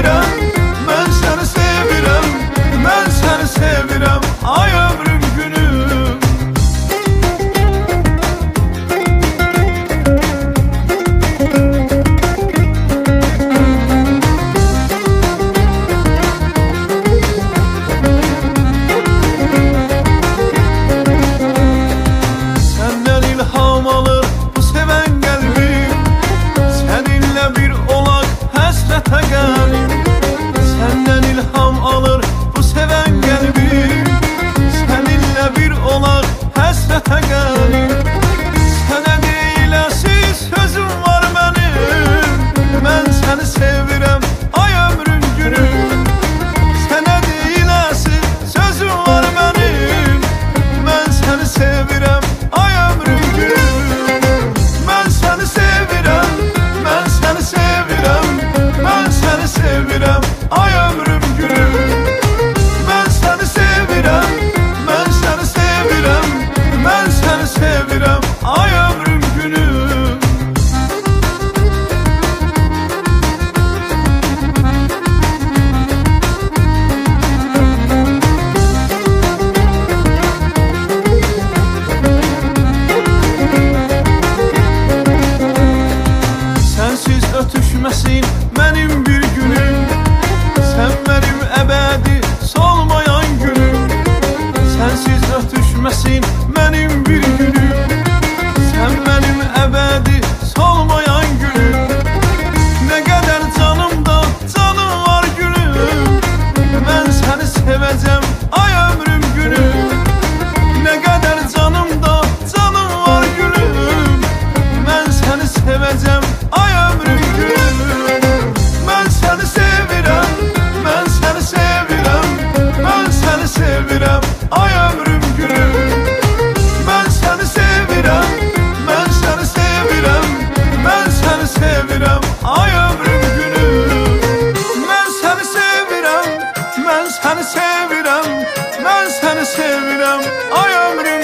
sevirəm, mən səni sevirəm, mən səni sevirəm, ay ömrüm günüm. Səndən ilham alır bu sevən qəlbim, səninlə bir olaq həsrətə qəlim. Səndən ilham alır bu sevən qəlbim, səninlə bir olaq həsrətə qəlim. Sənə deyiləsiz sözüm var mənim, mən səni sevirəm, ay ömrüm günüm. Sənə deyiləsiz sözüm var mənim, mən səni sevirəm, ay ömrüm günüm. Mən səni sevirəm, mən səni sevirəm, mən səni sevirəm, ay ömrüm günüm. Mən səni sevirəm, mən səni sevirəm, mən səni sevirəm, ay ömrüm günüm. Sənsiz ötüşməsin mənim bir günüm, sən mənim əbədi solmayan günüm. Sənsiz ötüşməsin mənim bir günüm, sən mənim əbədi solmayan günüm. Nə qədər canımda canım var gülüm, mən səni sevəcəm, ay ömrüm günüm. Nə qədər canımda canım var gülüm, mən səni sevəcəm, ay ömrüm günüm. Mən səni sevirəm, mən səni sevirəm, mən səni sevirəm, ay ömrüm günüm. Mən səni sevirəm, mən səni sevirəm, mən səni sevirəm, ay ömrüm günüm. Mən səni sevirəm, mən səni sevirəm, mən səni sevirəm, ay ömrüm